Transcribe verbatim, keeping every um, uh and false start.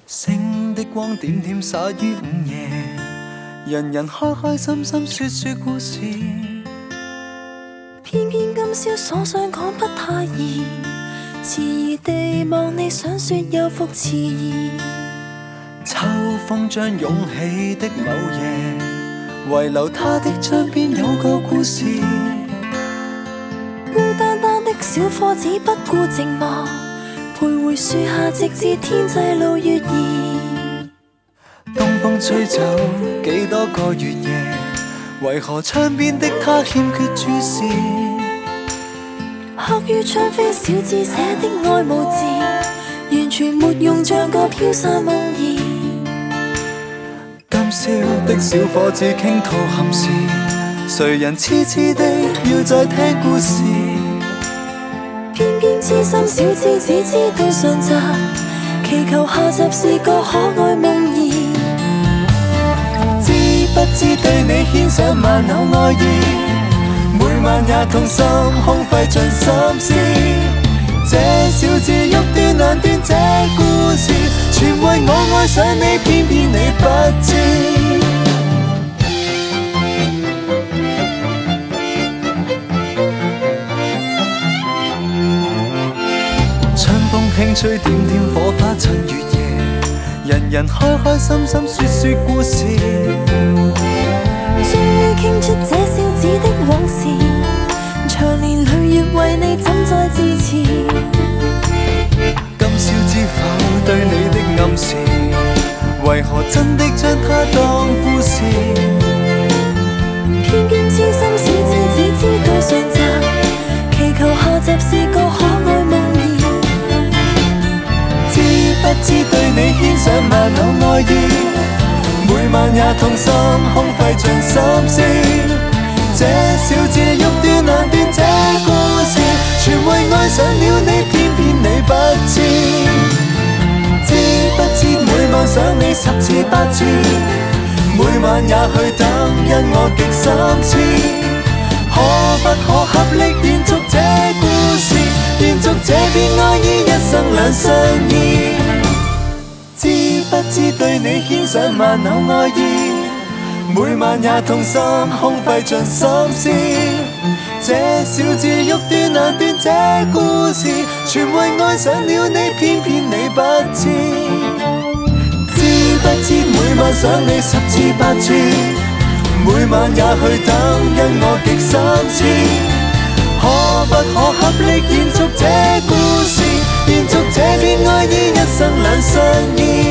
星的光點點灑於午夜，人人開開心心說說故事。 偏偏今宵所想講不太易，遲疑地望你想說又復遲疑。 秋風將湧起的某夜，遺留他的窗邊有個故事。 孤單單的小伙子不顧寂寞，徘徊樹下直至天際露月兒。 東風吹走幾多個月夜，為何窗邊的他欠缺注視？ 刻於窗扉小字寫的愛無字，完全沒用，像個飄散夢兒。 今宵的小伙子傾吐憾事，誰人痴痴的要再聽故事？ 偏偏痴心小子只知道上集，祈求下集是個可愛夢兒。 知不知對你牽上萬縷愛意，每晚也痛心空費盡心思。這小子欲斷難斷這故事，全為我愛上你，偏偏你不知。春風輕吹點點火花襯月夜，人人開開心心說說故事。 終於傾出這小子的往事，長年累月為你怎再自持？ 今宵知否對你的暗示，為何真的將它當故事？ 偏偏痴心小子只知道上集，祈求下集是個可愛夢兒。 知不知對你牽上萬縷愛意，每晚也痛心空費盡心思。這小子欲斷難斷這故事，全為愛上了你，偏偏你不知。知不知每晚想你十次八次，每晚也去等，因我極心痴。可不可合力延續這故事，延續這片愛意，一生兩相依。知不知對你牽上萬縷愛意，每晚也痛心空費盡心思。這小子欲斷難斷這故事，全為愛上了你，偏偏你不知。知不知每晚想你十次八次，每晚也去等，因我極心痴。可不可合力延續這故事，延續這片愛意，一生兩相依。